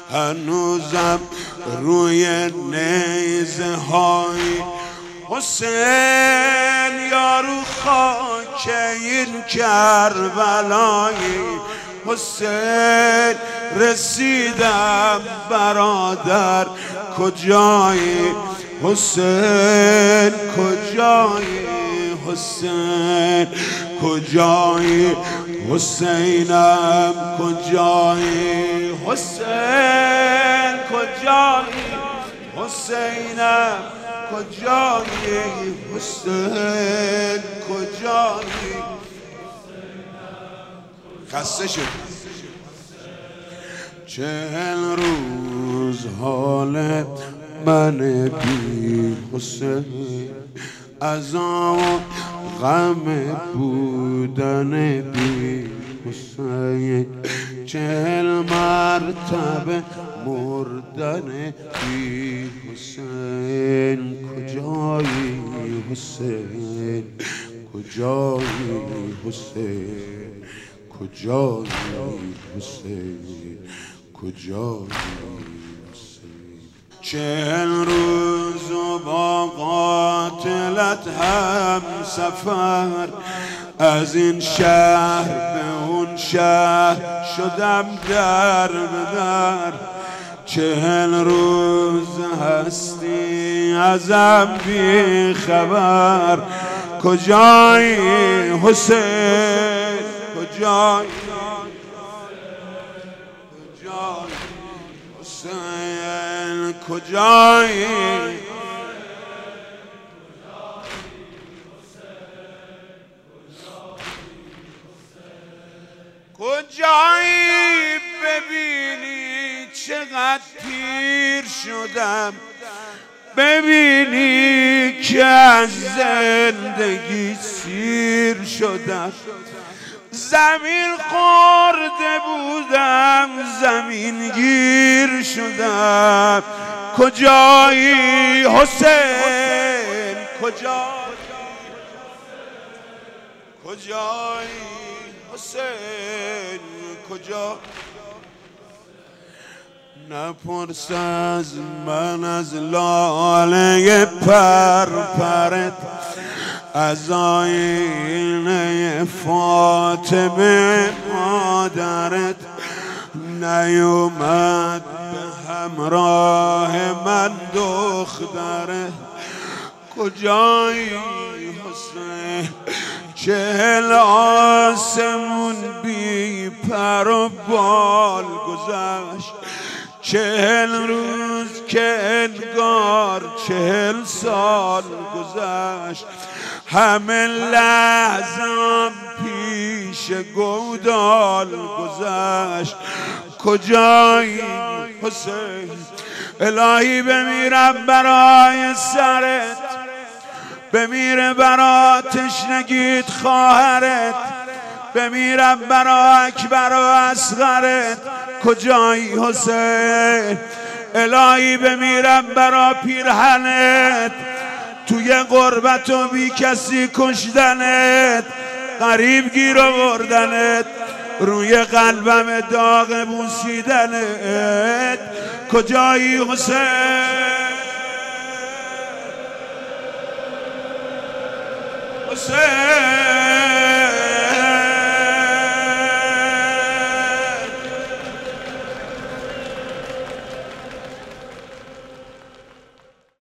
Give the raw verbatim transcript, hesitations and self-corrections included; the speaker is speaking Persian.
هنوزم روی نیزه های حسین یارو خاک این کربلای حسین رسیدم برادر کجایی حسین کجایی حسین کجایی حسینم کجایی حسین کجایی حسینم کجایی حسین کجایی خسته شد چهل روز حال من بی حسین عذاب غم بودن بی حسین چهل مرتبه مردن بی حسین کجایی حسین کجایی حسین کجایی حسین کجایی حسین چهل روز و با قاتلت هم سفر از این شهر به اون شهر شدم در به در چهل روز هستی ازم بی خبر کجایی حسین کجایی کجایی حسین کجایی کجایی ببینی چقدر پیر شدم ببینی که از زندگی سیر شدم زمین خورده بودم زمین گیر شدم کجایی حسین کجایی کجایی حسین کجا نپرس از من از لاله پر پرت از آینه فاطمه مادرت نیومد به همراه من دخترت کجایی حسین چهل آسمون بی پر و بال گذشت چهل روز که انگار چهل سال گذشت همه لحظم پیش گودال گذشت کجایی حسین الهی بمیرم برای سرت بمیره برا تشنگیت خواهرت بمیرم برا اکبر و اصغرت کجایی حسین الهی بمیرم برا پیرهنت توی غربت و بی کسی کشتنت غریب گیر آوردنت روی قلبم داغ بوسیدنت کجایی حسین حسین